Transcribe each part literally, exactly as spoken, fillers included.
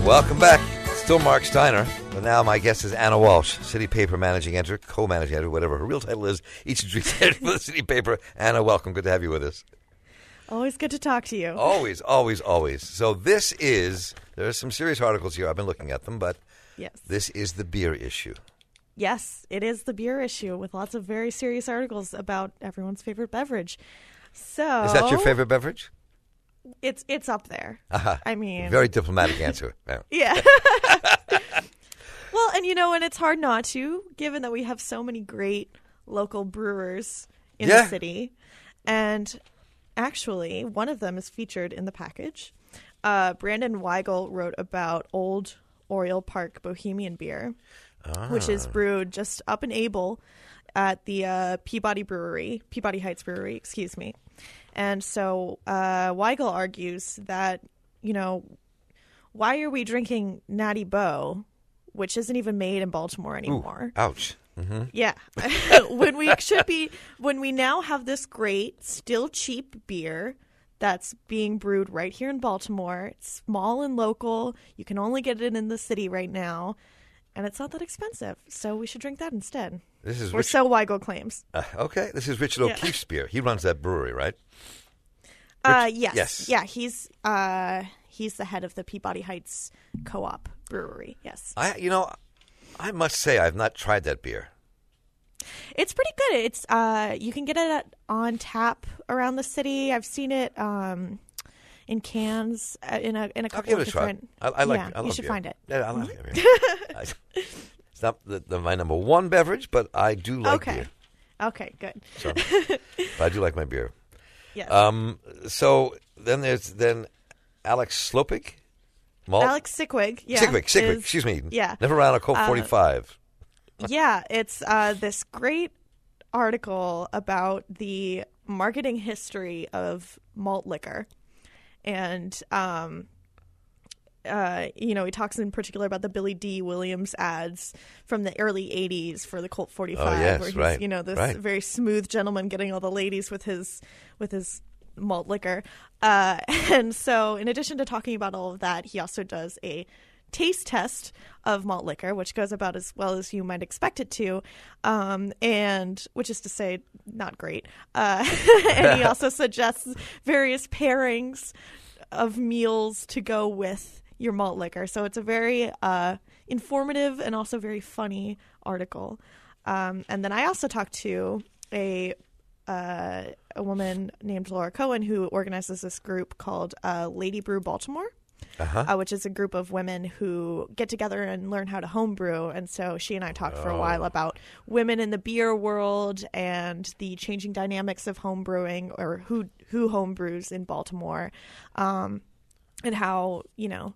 Welcome back. Still Mark Steiner, but now my guest is Anna Walsh, City Paper Managing Editor, Co-Managing Editor, whatever her real title is, each drinks editor for the City Paper. Anna, welcome. Good to have you with us. Always good to talk to you. Always, always, always. So this is, there are some serious articles here. I've been looking at them, but yes. This is the beer issue. Yes, it is the beer issue with lots of very serious articles about everyone's favorite beverage. So Is that your favorite beverage? It's it's up there. Uh-huh. I mean, very diplomatic answer. Yeah. Well, and you know, and it's hard not to, given that we have so many great local brewers in yeah. the city. And actually, one of them is featured in the package. Uh, Brandon Weigel wrote about Old Oriole Park Bohemian Beer, ah. which is brewed just up in Able at the uh, Peabody Brewery, Peabody Heights Brewery, excuse me. And so uh, Weigel argues that, you know, why are we drinking Natty Boh, which isn't even made in Baltimore anymore? Ooh, ouch. Mm-hmm. Yeah. when we should be, when we now have this great, still cheap beer that's being brewed right here in Baltimore. It's small and local. You can only get it in the city right now. And it's not that expensive. So we should drink that instead. This is or Rich- so Weigel claims. Uh, okay. This is Richard yeah. O'Keefe's beer. He runs that brewery, right? Uh, Rich- yes. Yes. Yeah, he's uh, he's the head of the Peabody Heights Co-op Brewery. Yes. I, you know, I must say I've not tried that beer. It's pretty good. It's uh, you can get it at, on tap around the city. I've seen it um, in cans uh, in a in a couple I'll give of it a different. try. I, I like. Yeah, I love you should beer. find it. Yeah, I love mm-hmm. beer. I, it's not the, the, my number one beverage, but I do like okay. beer. Okay, good. So, but I do like my beer. Yes. Um. So then there's then Alex Slopik. Malt? Alex Sikwig. Yeah. Sikwig. Sikwig. Is, excuse me. Yeah. Never ran a Colt uh, forty-five. Yeah, it's uh, this great article about the marketing history of malt liquor. And, um, uh, you know, he talks in particular about the Billy D. Williams ads from the early eighties for the Colt forty-five. Oh, yes, where he's, right, you know, this right. very smooth gentleman getting all the ladies with his with his malt liquor. Uh, and so in addition to talking about all of that, he also does a taste test of malt liquor, which goes about as well as you might expect it to, um, and which is to say, not great. Uh, and he also suggests various pairings of meals to go with your malt liquor. So it's a very uh, informative and also very funny article. Um, and then I also talked to a uh, a woman named Laura Cohen who organizes this group called uh, Lady Brew Baltimore. Uh-huh. Uh, which is a group of women who get together and learn how to homebrew. And so she and I talked oh. for a while about women in the beer world and the changing dynamics of homebrewing, or who who homebrews in Baltimore, um, and how, you know,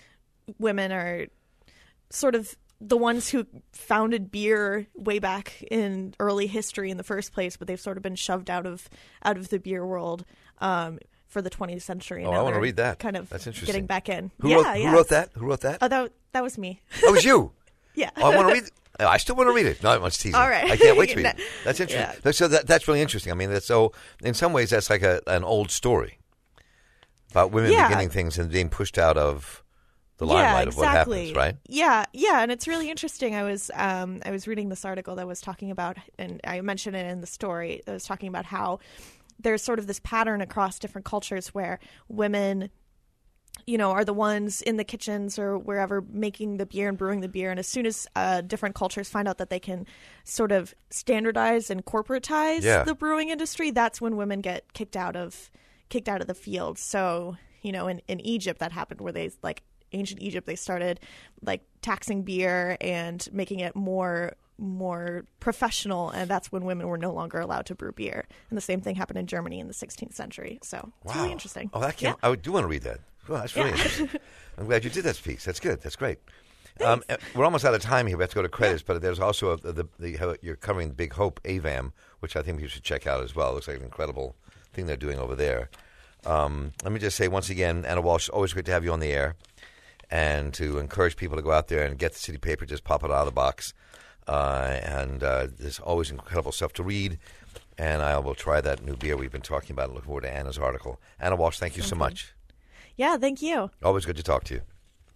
women are sort of the ones who founded beer way back in early history in the first place, but they've sort of been shoved out of out of the beer world um for the twentieth century. Oh, now I want to read that. Kind of That's interesting. Getting back in. Who, yeah, wrote, who yes. wrote that? Who wrote that? Oh, that, that was me. That was you? Yeah. Oh, I want to read it. I still want to read it. No, I'm teasing. All right. I can't wait to read no. it. That's interesting. Yeah. So that, that's really interesting. I mean, that's so in some ways that's like a, an old story about women yeah. beginning things and being pushed out of the limelight yeah, of exactly. what happens, right? Yeah, yeah, and it's really interesting. I was um, I was reading this article that was talking about, and I mentioned it in the story, that was talking about how there's sort of this pattern across different cultures where women, you know, are the ones in the kitchens or wherever making the beer and brewing the beer. And as soon as uh, different cultures find out that they can sort of standardize and corporatize yeah. the brewing industry, that's when women get kicked out of kicked out of the field. So, you know, in, in Egypt, that happened where they, like ancient Egypt, they started like taxing beer and making it more more professional, and that's when women were no longer allowed to brew beer. And the same thing happened in Germany in the sixteenth century. So it's wow. really interesting. Oh, that came, yeah. I do want to read that. Well, that's really yeah. interesting. I'm glad you did that piece. That's good. That's great. Um, we're almost out of time here. We have to go to credits, yeah. but there's also a, the, the, the you're covering Big Hope A V A M, which I think you should check out as well. It looks like an incredible thing they're doing over there. Um, let me just say once again, Anna Walsh, always great to have you on the air, and to encourage people to go out there and get the City Paper. Just pop it out of the box. Uh, and uh, there's always incredible stuff to read. And I will try that new beer we've been talking about and look forward to Anna's article. Anna Walsh, thank you so much. Yeah, thank you. Always good to talk to you.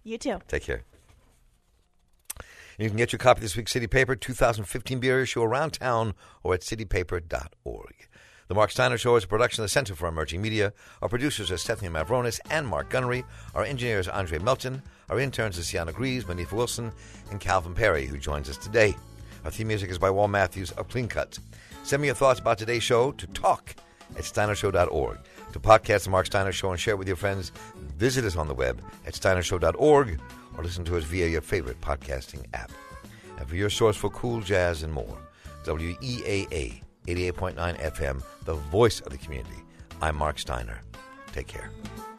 You too. Take care. You can get your copy of this week's City Paper, two thousand fifteen beer issue around town or at city paper dot org. The Mark Steiner Show is a production of the Center for Emerging Media. Our producers are Stephanie Mavronis and Mark Gunnery. Our engineer is Andre Melton. Our interns are Sienna Greaves, Manifa Wilson, and Calvin Perry, who joins us today. Our theme music is by Wal Matthews of Clean Cut. Send me your thoughts about today's show to talk at steiner show dot org. To podcast the Mark Steiner Show and share it with your friends, visit us on the web at steiner show dot org or listen to us via your favorite podcasting app. And for your source for cool jazz and more, W E A A eighty-eight point nine F M, the voice of the community. I'm Mark Steiner. Take care.